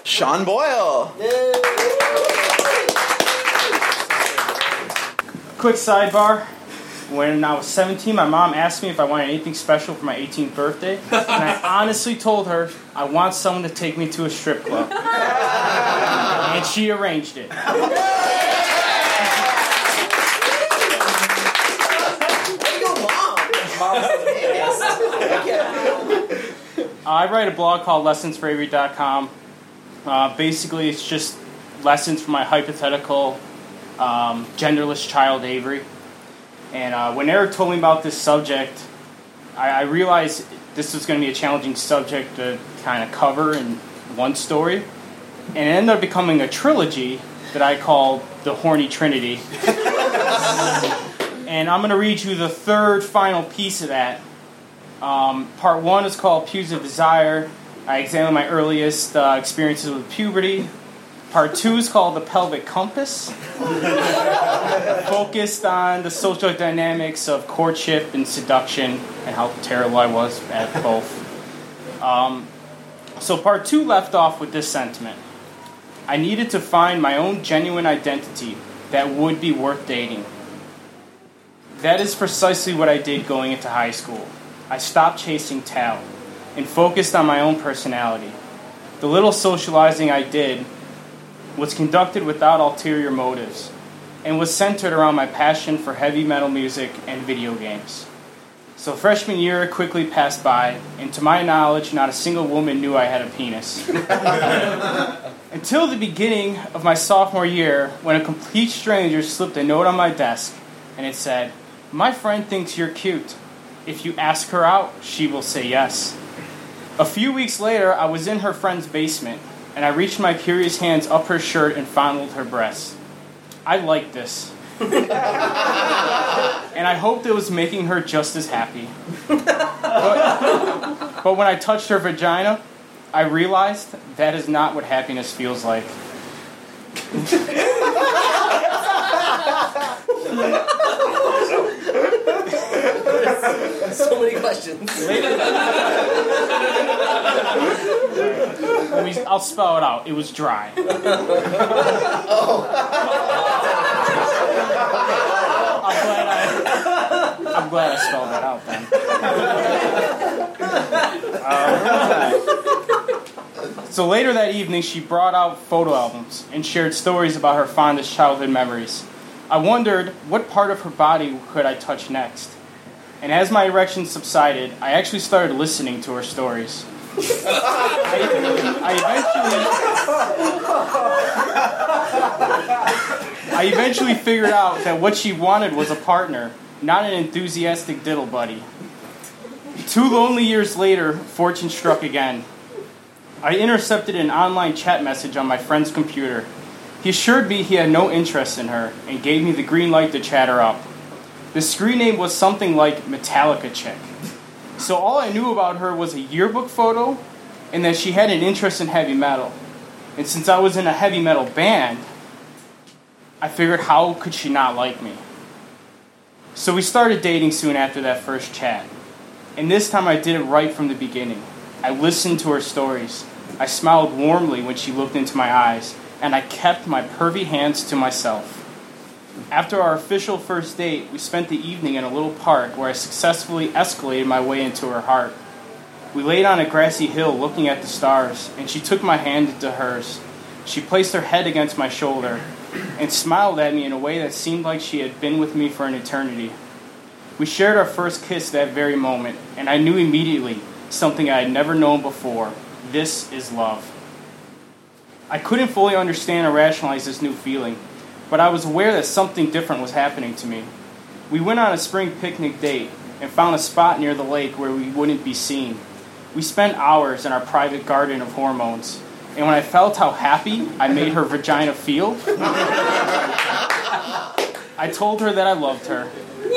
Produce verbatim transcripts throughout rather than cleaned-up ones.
Sean Boyle. Quick sidebar. When I was seventeen, my mom asked me if I wanted anything special for my eighteenth birthday, and I honestly told her I want someone to take me to a strip club. And she arranged it. I write a blog called lessons for avery dot com. Uh, basically, it's just lessons for my hypothetical um, genderless child, Avery. And uh, when Eric told me about this subject, I, I realized this was going to be a challenging subject to kind of cover in one story. And it ended up becoming a trilogy that I called The Horny Trinity. And I'm going to read you the third final piece of that. Um, part one is called Pews of Desire. I examine my earliest uh, experiences with puberty. Part two is called The Pelvic Compass. Focused on the social dynamics of courtship and seduction and how terrible I was at both. Um, so part two left off with this sentiment. I needed to find my own genuine identity that would be worth dating. That is precisely what I did going into high school. I stopped chasing talent and focused on my own personality. The little socializing I did was conducted without ulterior motives and was centered around my passion for heavy metal music and video games. So freshman year quickly passed by, and to my knowledge, not a single woman knew I had a penis. Until the beginning of my sophomore year, when a complete stranger slipped a note on my desk, and it said, "My friend thinks you're cute. If you ask her out, she will say yes." A few weeks later, I was in her friend's basement, and I reached my curious hands up her shirt and fondled her breasts. I liked this. And I hoped it was making her just as happy. But, but when I touched her vagina, I realized that is not what happiness feels like. So many questions. Let me, I'll spell it out. It was dry. Oh. I'm glad I. I'm glad I spelled that out then. Um, so later that evening, she brought out photo albums and shared stories about her fondest childhood memories. I wondered what part of her body could I touch next. And as my erection subsided, I actually started listening to her stories. I, I eventually I eventually figured out that what she wanted was a partner, not an enthusiastic diddle buddy. Two lonely years later, fortune struck again. I intercepted an online chat message on my friend's computer. He assured me he had no interest in her and gave me the green light to chat her up. The screen name was something like Metallica Chick. So all I knew about her was a yearbook photo and that she had an interest in heavy metal. And since I was in a heavy metal band, I figured how could she not like me? So we started dating soon after that first chat. And this time I did it right from the beginning. I listened to her stories. I smiled warmly when she looked into my eyes, and I kept my pervy hands to myself. After our official first date, we spent the evening in a little park where I successfully escalated my way into her heart. We laid on a grassy hill looking at the stars, and she took my hand into hers. She placed her head against my shoulder and smiled at me in a way that seemed like she had been with me for an eternity. We shared our first kiss that very moment, and I knew immediately something I had never known before. This is love. I couldn't fully understand or rationalize this new feeling, but I was aware that something different was happening to me. We went on a spring picnic date and found a spot near the lake where we wouldn't be seen. We spent hours in our private garden of hormones, and when I felt how happy I made her vagina feel, I told her that I loved her.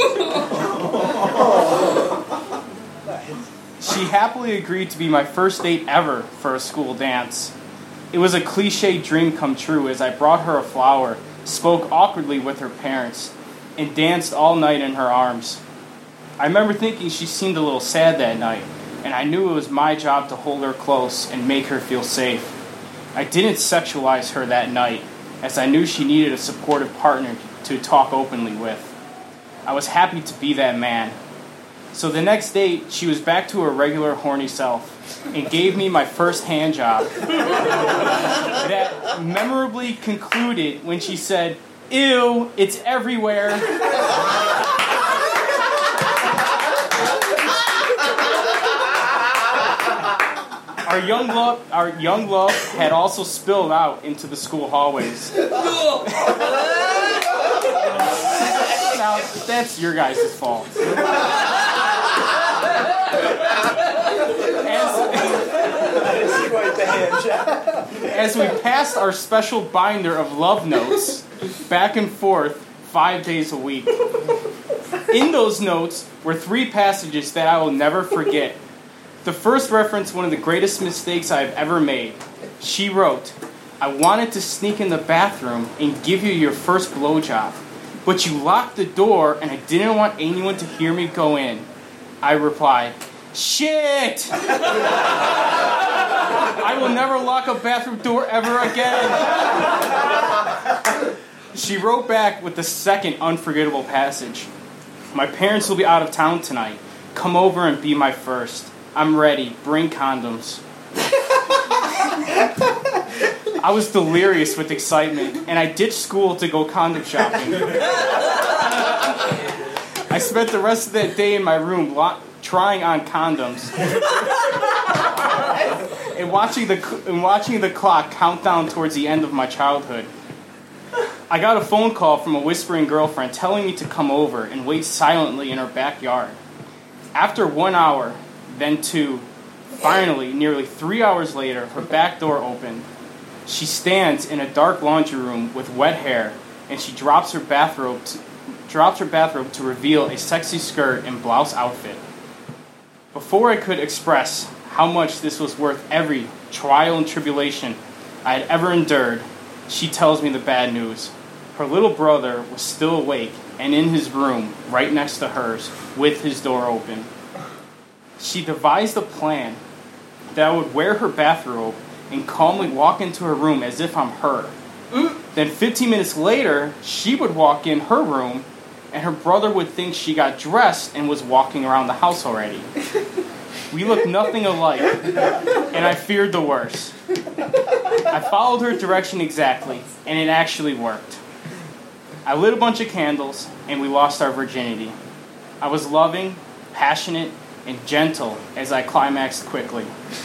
She happily agreed to be my first date ever for a school dance. It was a cliche dream come true as I brought her a flower, spoke awkwardly with her parents, and danced all night in her arms. I remember thinking she seemed a little sad that night, and I knew it was my job to hold her close and make her feel safe. I didn't sexualize her that night, as I knew she needed a supportive partner to talk openly with. I was happy to be that man. So the next day, she was back to her regular horny self and gave me my first hand job. That memorably concluded when she said, "Ew, it's everywhere." Our young love, our young love had also spilled out into the school hallways. Now, that's your guys' fault. As, as we passed our special binder of love notes back and forth five days a week. In those notes were three passages that I will never forget. The first referenced one of the greatest mistakes I have ever made. She wrote, "I wanted to sneak in the bathroom and give you your first blowjob, but you locked the door and I didn't want anyone to hear me go in." I replied, "Shit! I will never lock a bathroom door ever again." She wrote back with the second unforgettable passage. "My parents will be out of town tonight. Come over and be my first. I'm ready. Bring condoms." I was delirious with excitement, and I ditched school to go condom shopping. I spent the rest of that day in my room lo- trying on condoms and watching the and watching the clock count down towards the end of my childhood. I got a phone call from a whispering girlfriend telling me to come over and wait silently in her backyard. After one hour, then two, finally, nearly three hours later, her back door opened. She stands in a dark laundry room with wet hair, and she drops her bathrobe to, drops her bathrobe to reveal a sexy skirt and blouse outfit. Before I could express how much this was worth every trial and tribulation I had ever endured, she tells me the bad news. Her little brother was still awake and in his room right next to hers with his door open. She devised a plan that I would wear her bathrobe and calmly walk into her room as if I'm her. Then fifteen minutes later, she would walk in her room and her brother would think she got dressed and was walking around the house already. We looked nothing alike, and I feared the worst. I followed her direction exactly, and it actually worked. I lit a bunch of candles, and we lost our virginity. I was loving, passionate, and gentle as I climaxed quickly.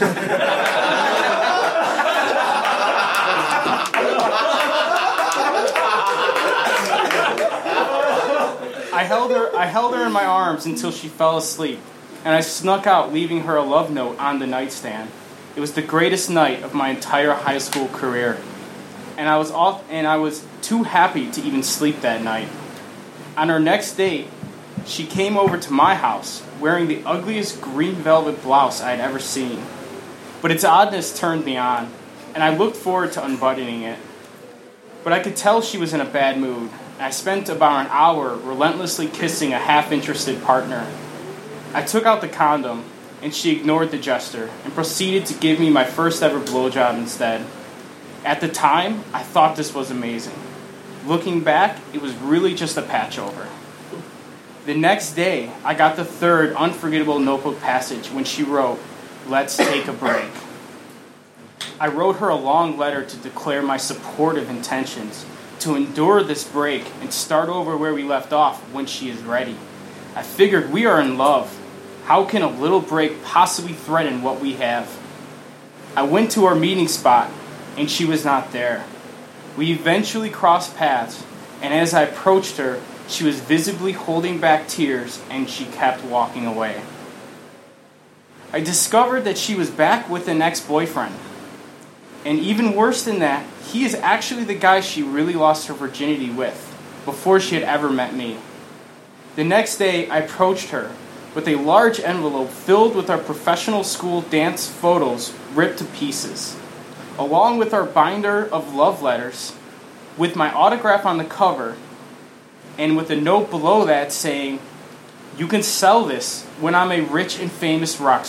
I held her I held her in my arms until she fell asleep, and I snuck out, leaving her a love note on the nightstand. It was the greatest night of my entire high school career, and I was off, and I was too happy to even sleep that night. On our next date, she came over to my house wearing the ugliest green velvet blouse I had ever seen. But its oddness turned me on, and I looked forward to unbuttoning it. But I could tell she was in a bad mood, and I spent about an hour relentlessly kissing a half-interested partner. I took out the condom, and she ignored the gesture and proceeded to give me my first ever blowjob instead. At the time, I thought this was amazing. Looking back, it was really just a patch over. The next day, I got the third unforgettable notebook passage when she wrote, "Let's take a break." I wrote her a long letter to declare my supportive intentions, to endure this break and start over where we left off when she is ready. I figured we are in love. How can a little break possibly threaten what we have? I went to our meeting spot, and she was not there. We eventually crossed paths, and as I approached her, she was visibly holding back tears, and she kept walking away. I discovered that she was back with an ex-boyfriend. And even worse than that, he is actually the guy she really lost her virginity with, before she had ever met me. The next day, I approached her with a large envelope filled with our professional school dance photos ripped to pieces, along with our binder of love letters, with my autograph on the cover, and with a note below that saying, "You can sell this when I'm a rich and famous rock star."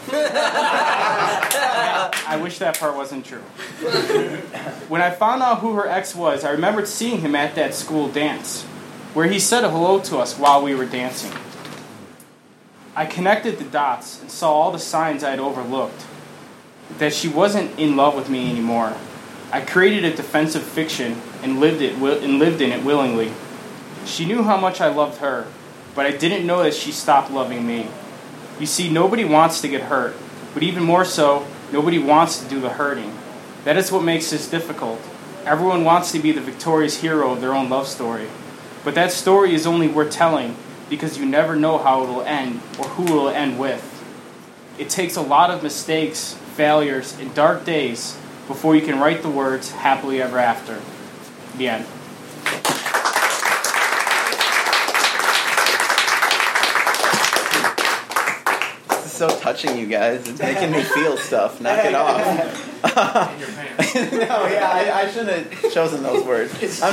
I wish that part wasn't true. When I found out who her ex was, I remembered seeing him at that school dance, where he said hello to us while we were dancing. I connected the dots and saw all the signs I had overlooked, that she wasn't in love with me anymore. I created a defensive fiction and lived it and lived in it willingly. She knew how much I loved her, but I didn't know that she stopped loving me. You see, nobody wants to get hurt, but even more so, nobody wants to do the hurting. That is what makes this difficult. Everyone wants to be the victorious hero of their own love story. But that story is only worth telling because you never know how it will end or who it will end with. It takes a lot of mistakes, failures, and dark days before you can write the words happily ever after. The end. This is so touching, you guys. It's making me feel stuff. Knock it off. No, yeah, I, I shouldn't have chosen those words. I'm